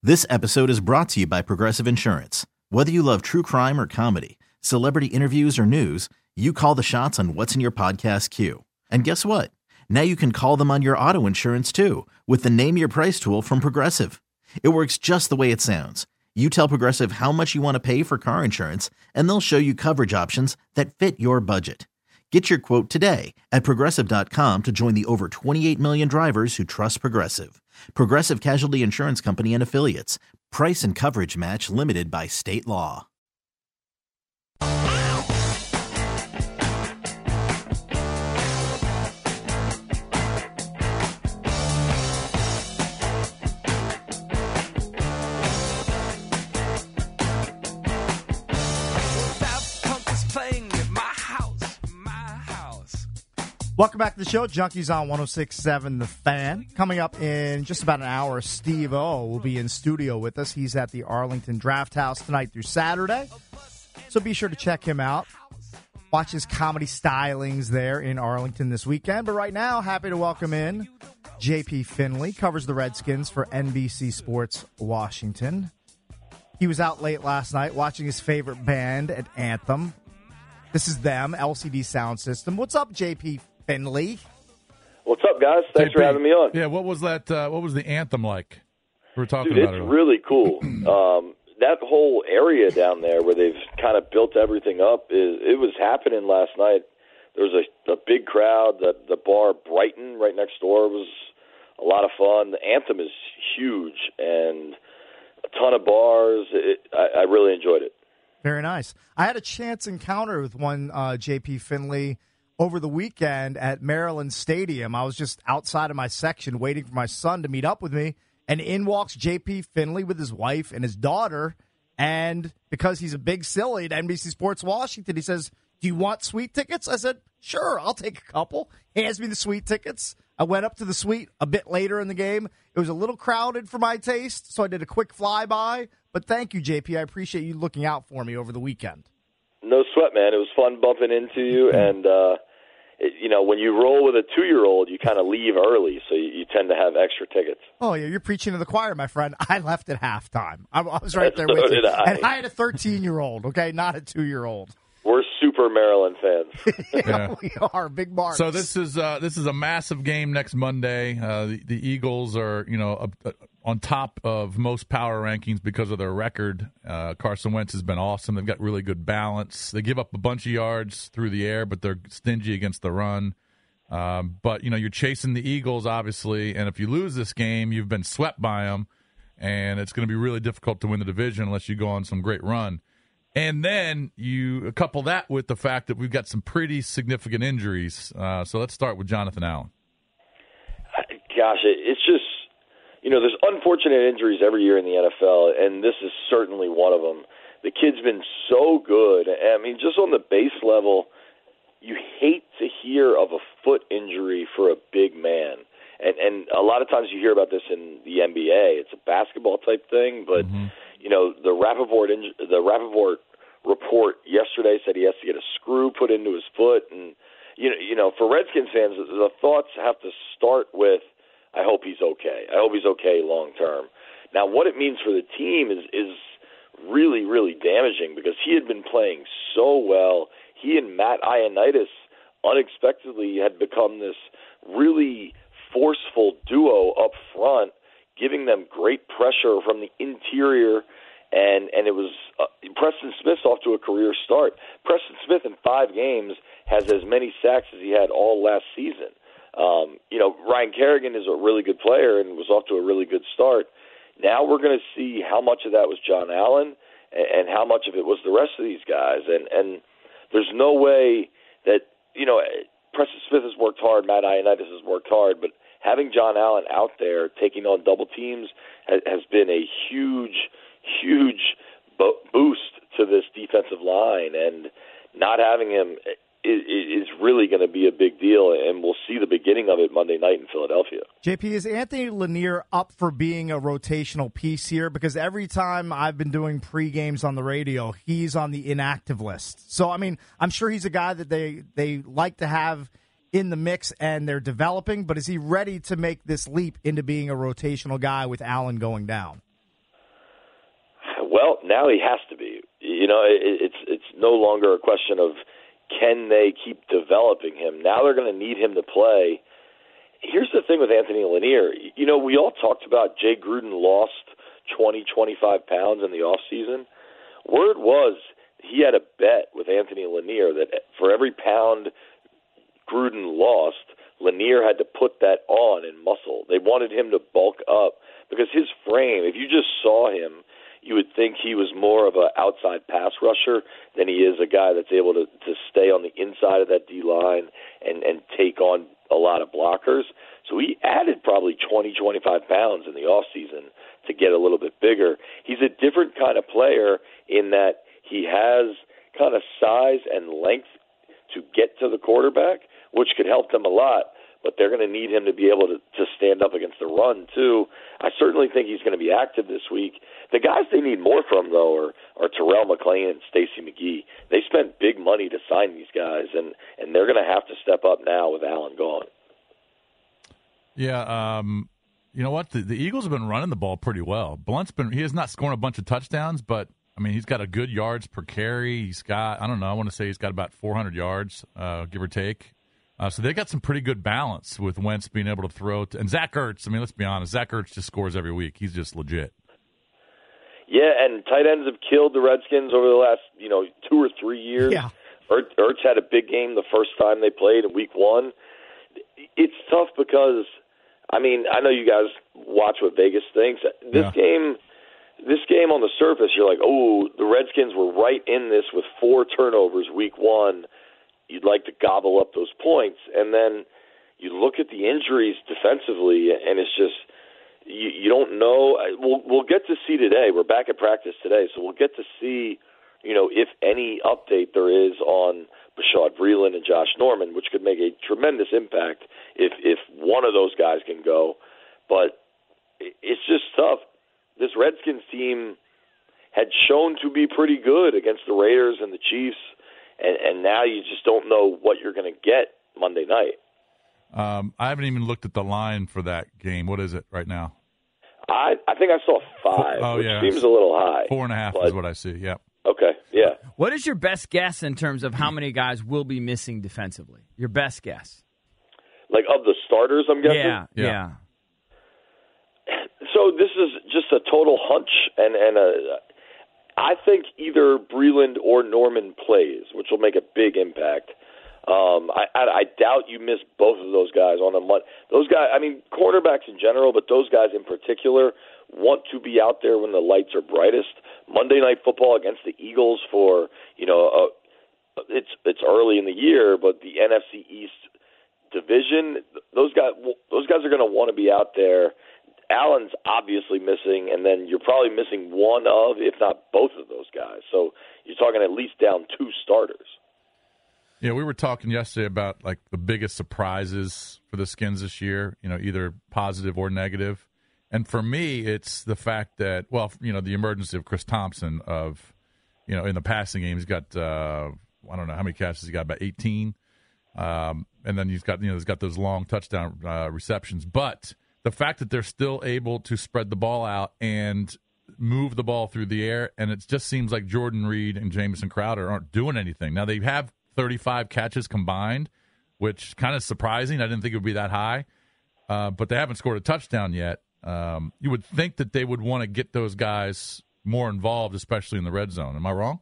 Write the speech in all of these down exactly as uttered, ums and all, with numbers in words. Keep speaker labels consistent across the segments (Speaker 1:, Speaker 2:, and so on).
Speaker 1: This episode is brought to you by Progressive Insurance. Whether you love true crime or comedy, celebrity interviews or news, you call the shots on what's in your podcast queue. And guess what? Now you can call them on your auto insurance too with the Name Your Price tool from Progressive. It works just the way it sounds. You tell Progressive how much you want to pay for car insurance, and they'll show you coverage options that fit your budget. Get your quote today at Progressive dot com to join the over twenty-eight million drivers who trust Progressive. Progressive Casualty Insurance Company and Affiliates. Price and coverage match limited by state law.
Speaker 2: Welcome back to the show. Junkies on one oh six point seven The Fan. Coming up in just about an hour, Steve O will be in studio with us. He's at the Arlington Draft House tonight through Saturday. So be sure to check him out. Watch his comedy stylings there in Arlington this weekend. But right now, happy to welcome in J P Finley. Covers the Redskins for N B C Sports Washington. He was out late last night watching his favorite band at Anthem. This is them, L C D Sound System. What's up, J P Finley?
Speaker 3: What's up, guys? Thanks
Speaker 4: J P,
Speaker 3: for having me on.
Speaker 4: Yeah, what was that? Uh, what was the anthem like? We were talking
Speaker 3: Dude,
Speaker 4: about
Speaker 3: it's
Speaker 4: it.
Speaker 3: really cool. um, that whole area down there where they've kind of built everything up, is it was happening last night. There was a, a big crowd. The, the bar Brighton right next door was a lot of fun. The Anthem is huge and a ton of bars. It, I, I really enjoyed it.
Speaker 2: Very nice. I had a chance encounter with one uh, J P Finley over the weekend at Maryland Stadium. I was just outside of my section waiting for my son to meet up with me, and in walks J P Finley with his wife and his daughter, and because he's a big silly at N B C Sports Washington, he says, "Do you want suite tickets?" I said, "Sure, I'll take a couple." Hands me the suite tickets. I went up to the suite a bit later in the game. It was a little crowded for my taste, so I did a quick flyby. But thank you, J P. I appreciate you looking out for me over the weekend.
Speaker 3: No sweat, man. It was fun bumping into you, and uh, it, you know, when you roll with a two-year-old, you kind of leave early, so you, you tend to have extra tickets.
Speaker 2: Oh, yeah, you're preaching to the choir, my friend. I left at halftime. I, I was right there
Speaker 3: so
Speaker 2: with you.
Speaker 3: did I.
Speaker 2: And I had a thirteen-year-old, okay, not a two-year-old.
Speaker 3: We're super Maryland fans.
Speaker 2: yeah,
Speaker 4: Yeah.
Speaker 2: we are. Big marks.
Speaker 4: So this is uh, this is a massive game next Monday. Uh, the, the Eagles are you know uh, uh, on top of most power rankings because of their record. Uh, Carson Wentz has been awesome. They've got really good balance. They give up a bunch of yards through the air, but they're stingy against the run. Um, but you know you're chasing the Eagles, obviously, and if you lose this game, you've been swept by them, and it's going to be really difficult to win the division unless you go on some great run. And then you couple that with the fact that we've got some pretty significant injuries. Uh, so let's start with Jonathan Allen.
Speaker 3: Gosh, it's just, you know, there's unfortunate injuries every year in the N F L, and this is certainly one of them. The kid's been so good. I mean, just on the base level, you hate to hear of a foot injury for a big man. And, and a lot of times you hear about this in the N B A. It's a basketball type thing, but, mm-hmm. you know, the Rappaport, the Rappaport report yesterday said he has to get a screw put into his foot. And, you know, you know, for Redskins fans, the thoughts have to start with, I hope he's okay. I hope he's okay long term. Now, what it means for the team is, is really, really damaging because he had been playing so well. He and Matt Ioannidis unexpectedly had become this really forceful duo up front, giving them great pressure from the interior, and and it was uh, Preston Smith's off to a career start. Preston Smith in five games has as many sacks as he had all last season. Um, you know, Ryan Kerrigan is a really good player and was off to a really good start. Now we're going to see how much of that was John Allen and, and how much of it was the rest of these guys. And and there's no way that, you know, Preston Smith has worked hard, Matt Ioannidis has worked hard, but having John Allen out there taking on double teams has, has been a huge, huge bo- boost to this defensive line, and not having him is, is really going to be a big deal, and we'll see the beginning of it Monday night in Philadelphia.
Speaker 2: J P, is Anthony Lanier up for being a rotational piece here? Because every time I've been doing pre-games on the radio, he's on the inactive list. So, I mean, I'm sure he's a guy that they, they like to have in the mix and they're developing, but is he ready to make this leap into being a rotational guy with Allen going down?
Speaker 3: Well, now he has to be. You know, it, it's it's no longer a question of can they keep developing him. Now they're going to need him to play. Here's the thing with Anthony Lanier. You know, we all talked about Jay Gruden lost twenty, twenty-five pounds in the offseason. Word was he had a bet with Anthony Lanier that for every pound Gruden lost, Lanier had to put that on in muscle. They wanted him to bulk up because his frame, if you just saw him, you would think he was more of an outside pass rusher than he is a guy that's able to, to stay on the inside of that D-line and, and take on a lot of blockers. So he added probably twenty, twenty-five pounds in the offseason to get a little bit bigger. He's a different kind of player in that he has kind of size and length to get to the quarterback, which could help them a lot. But they're going to need him to be able to, to stand up against the run, too. I certainly think he's going to be active this week. The guys they need more from, though, are, are Terrell McClain and Stacey McGee. They spent big money to sign these guys, and, and they're going to have to step up now with Allen gone.
Speaker 4: Yeah, um, you know what? The, the Eagles have been running the ball pretty well. Blunt's been – he has not scored a bunch of touchdowns, but, I mean, he's got a good yards per carry. He's got – I don't know. I want to say he's got about four hundred yards, uh, give or take. Uh, so they got some pretty good balance with Wentz being able to throw. To, and Zach Ertz, I mean, let's be honest, Zach Ertz just scores every week. He's just legit.
Speaker 3: Yeah, and tight ends have killed the Redskins over the last, you know, two or three years.
Speaker 2: Yeah.
Speaker 3: Ertz, Ertz had a big game the first time they played in week one. It's tough because, I mean, I know you guys watch what Vegas thinks. This
Speaker 4: Yeah.
Speaker 3: game, this game on the surface, you're like, oh, the Redskins were right in this with four turnovers week one. You'd like to gobble up those points. And then you look at the injuries defensively, and it's just you, you don't know. We'll, we'll get to see today. We're back at practice today, so we'll get to see, you know, if any update there is on Bashaud Breeland and Josh Norman, which could make a tremendous impact if, if one of those guys can go. But it's just tough. This Redskins team had shown to be pretty good against the Raiders and the Chiefs, And, and now you just don't know what you're going to get Monday night.
Speaker 4: Um, I haven't even looked at the line for that game. What is it right now?
Speaker 3: I I think I saw five,
Speaker 4: oh,
Speaker 3: which
Speaker 4: yeah.
Speaker 3: seems a little high.
Speaker 4: Four and a half
Speaker 3: but,
Speaker 4: is what I see, yeah.
Speaker 3: Okay, yeah.
Speaker 5: What is your best guess in terms of how many guys will be missing defensively? Your best guess.
Speaker 3: Like of the starters, I'm guessing?
Speaker 5: Yeah, yeah.
Speaker 4: Yeah.
Speaker 3: So this is just a total hunch, and, and a, I think either Breeland or Norman plays, which will make a big impact. Um, I, I, I doubt you miss both of those guys on a month. Those guys, I mean, cornerbacks in general, but those guys in particular want to be out there when the lights are brightest. Monday Night Football against the Eagles for, you know, uh, it's it's early in the year, but the N F C East division, those guys, those guys are going to want to be out there. Allen's obviously missing, and then you're probably missing one of, if not both of those guys. So you're talking at least down two starters.
Speaker 4: Yeah, we were talking yesterday about like the biggest surprises for the Skins this year, you know, either positive or negative. And for me, it's the fact that, well, you know, the emergence of Chris Thompson of, you know, in the passing game, he's got, uh, I don't know how many catches he got, about eighteen. Um, and then he's got, you know, he's got those long touchdown uh, receptions. But the fact that they're still able to spread the ball out and move the ball through the air, and it just seems like Jordan Reed and Jamison Crowder aren't doing anything. Now, they have thirty-five catches combined, which kind of surprising. I didn't think it would be that high. Uh, but they haven't scored a touchdown yet. Um, you would think that they would want to get those guys more involved, especially in the red zone. Am I wrong?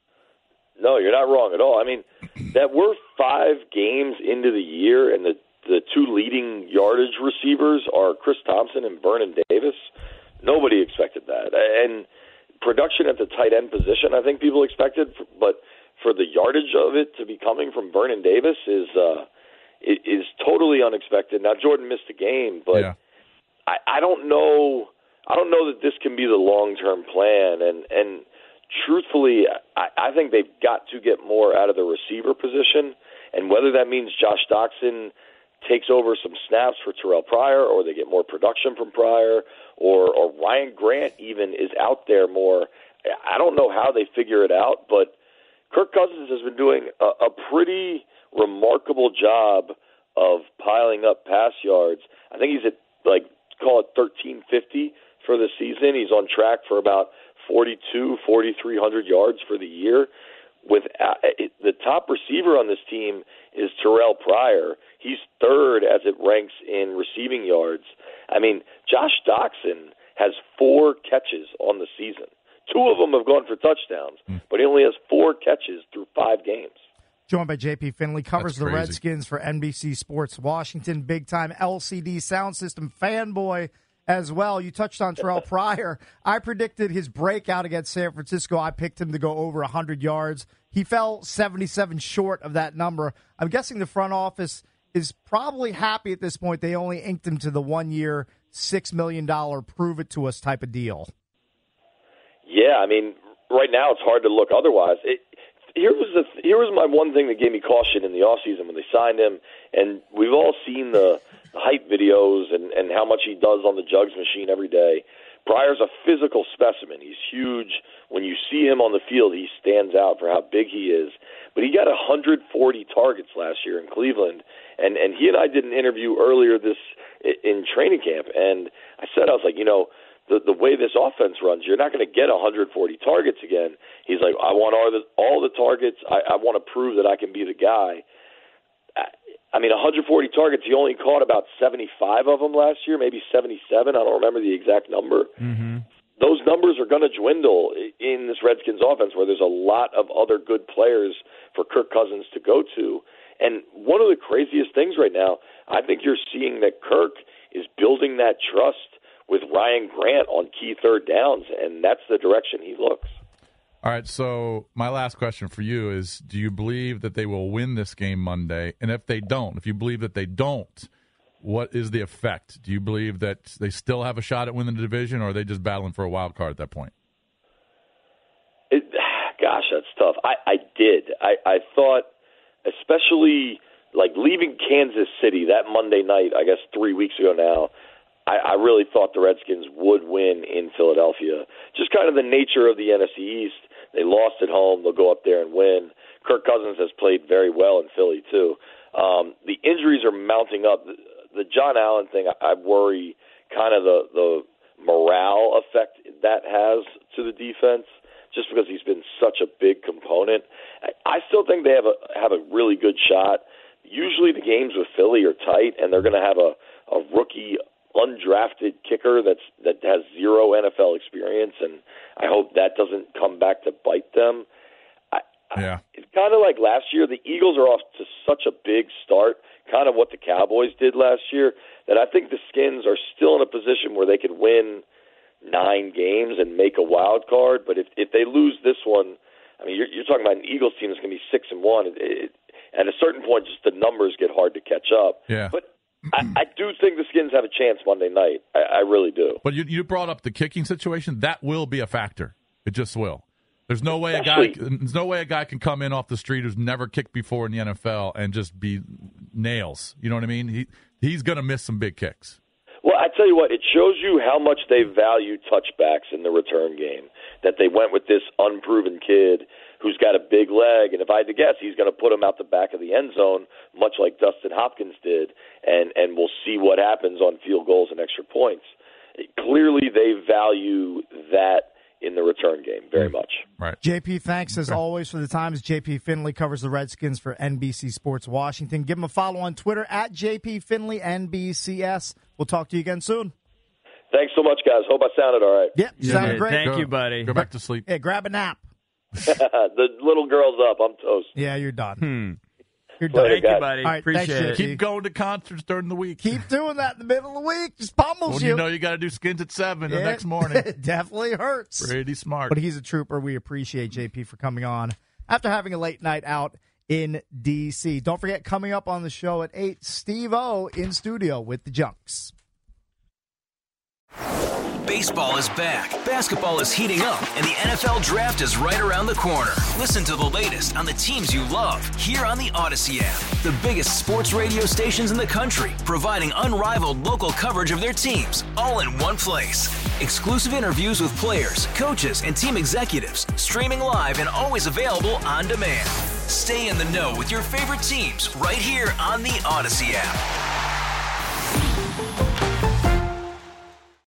Speaker 3: No, you're not wrong at all. I mean, that we're five games into the year, and the, the two leading yardage receivers are Chris Thompson and Vernon Davis. Nobody expected that. And production at the tight end position, I think people expected, but for the yardage of it to be coming from Vernon Davis is uh, is totally unexpected. Now, Jordan missed a game, but
Speaker 4: yeah.
Speaker 3: I, I don't know. I don't know that this can be the long-term plan. And and truthfully, I, I think they've got to get more out of the receiver position. And whether that means Josh Doctson takes over some snaps for Terrell Pryor, or they get more production from Pryor, or or Ryan Grant even is out there more. I don't know how they figure it out, but Kirk Cousins has been doing a, a pretty remarkable job of piling up pass yards. I think he's at, like, call it thirteen fifty for the season. He's on track for about forty-two, forty-three hundred yards for the year. With uh, the top receiver on this team is Terrell Pryor. He's third as it ranks in receiving yards. I mean, Josh Doctson has four catches on the season. Two of them have gone for touchdowns, but he only has four catches through five games.
Speaker 2: Joined by J P Finley, covers
Speaker 4: That's
Speaker 2: the
Speaker 4: crazy.
Speaker 2: Redskins for N B C Sports Washington, big-time L C D sound system fanboy as well. You touched on Terrell Pryor. I predicted his breakout against San Francisco. I picked him to go over one hundred yards. He fell seventy-seven short of that number. I'm guessing the front office is probably happy at this point. They only inked him to the one-year, six million dollars prove-it-to-us type of deal.
Speaker 3: Yeah, I mean, right now it's hard to look otherwise. It, here was the here was my one thing that gave me caution in the offseason when they signed him, and we've all seen the, the hype videos and, and how much he does on the jugs machine every day. Pryor's a physical specimen. He's huge. When you see him on the field, he stands out for how big he is. But he got one hundred forty targets last year in Cleveland, and, and he and I did an interview earlier this in training camp, and I said, I was like, you know, The, the way this offense runs, you're not going to get one hundred forty targets again. He's like, I want all the, all the targets. I, I want to prove that I can be the guy. I, I mean, one hundred forty targets, he only caught about seventy-five of them last year, maybe seventy-seven. I don't remember the exact number.
Speaker 4: Mm-hmm.
Speaker 3: Those numbers are going to dwindle in this Redskins offense where there's a lot of other good players for Kirk Cousins to go to. And one of the craziest things right now, I think you're seeing that Kirk is building that trust with Ryan Grant on key third downs, and that's the direction he looks.
Speaker 4: All right, so my last question for you is, do you believe that they will win this game Monday? And if they don't, if you believe that they don't, what is the effect? Do you believe that they still have a shot at winning the division, or are they just battling for a wild card at that point?
Speaker 3: It, gosh, that's tough. I, I did. I, I thought, especially like leaving Kansas City that Monday night, I guess three weeks ago now, I, I really thought the Redskins would win in Philadelphia. Just kind of the nature of the N F C East. They lost at home. They'll go up there and win. Kirk Cousins has played very well in Philly, too. Um, the injuries are mounting up. The, the John Allen thing, I, I worry kind of the, the morale effect that has to the defense, just because he's been such a big component. I, I still think they have a, have a really good shot. Usually the games with Philly are tight, and they're going to have a, a rookie undrafted kicker that's that has zero N F L experience, and I hope that doesn't come back to bite them. I,
Speaker 4: yeah.
Speaker 3: I, it's kind of like last year. The Eagles are off to such a big start, kind of what the Cowboys did last year, that I think the Skins are still in a position where they could win nine games and make a wild card. But if if they lose this one, I mean, you're, you're talking about an Eagles team that's going to be six and one. It, it, at a certain point, just the numbers get hard to catch up.
Speaker 4: Yeah.
Speaker 3: But I, I do think the Skins have a chance Monday night. I, I really do.
Speaker 4: But you, you brought up the kicking situation. That will be a factor. It just will. There's no way a guy. There's no way a guy can come in off the street who's never kicked before in the N F L and just be nails. You know what I mean? He he's going to miss some big kicks.
Speaker 3: Well, I tell you what, it shows you how much they value touchbacks in the return game, that they went with this unproven kid who's got a big leg, and if I had to guess, he's going to put him out the back of the end zone, much like Dustin Hopkins did, and, and we'll see what happens on field goals and extra points. Clearly, they value that in the return game very much.
Speaker 4: Right.
Speaker 2: J P, thanks as always for the time. As J P Finley covers the Redskins for N B C Sports Washington. Give him a follow on Twitter at J P Finley N B C S. We'll talk to you again soon.
Speaker 3: Thanks so much, guys. Hope I sounded all right.
Speaker 2: Yep,
Speaker 5: You
Speaker 2: sounded
Speaker 5: did.
Speaker 2: great.
Speaker 5: Thank
Speaker 4: Go,
Speaker 5: you, buddy.
Speaker 4: Go back to sleep.
Speaker 2: Yeah, grab a nap.
Speaker 3: The little girl's up. I'm toast.
Speaker 2: Yeah, you're done.
Speaker 5: Hmm.
Speaker 2: You're done.
Speaker 3: Later,
Speaker 5: Thank you,
Speaker 3: guys.
Speaker 5: buddy.
Speaker 2: All right,
Speaker 5: Appreciate
Speaker 2: thanks,
Speaker 5: it.
Speaker 2: J P.
Speaker 4: Keep going to concerts during the week.
Speaker 2: Keep doing that in the middle of the week. Just pummels
Speaker 4: When
Speaker 2: you.
Speaker 4: you know you got to do Skins at seven the
Speaker 2: Yeah.
Speaker 4: next morning.
Speaker 2: It definitely hurts.
Speaker 4: Pretty smart.
Speaker 2: But he's a trooper. We appreciate J P for coming on after having a late night out in D C. Don't forget, coming up on the show at eight, Steve-O in studio with the Junks.
Speaker 6: Baseball is back, basketball is heating up, and the N F L Draft is right around the corner. Listen to the latest on the teams you love here on the Odyssey app. The biggest sports radio stations in the country, providing unrivaled local coverage of their teams, all in one place. Exclusive interviews with players, coaches, and team executives, streaming live and always available on demand. Stay in the know with your favorite teams right here on the Odyssey app.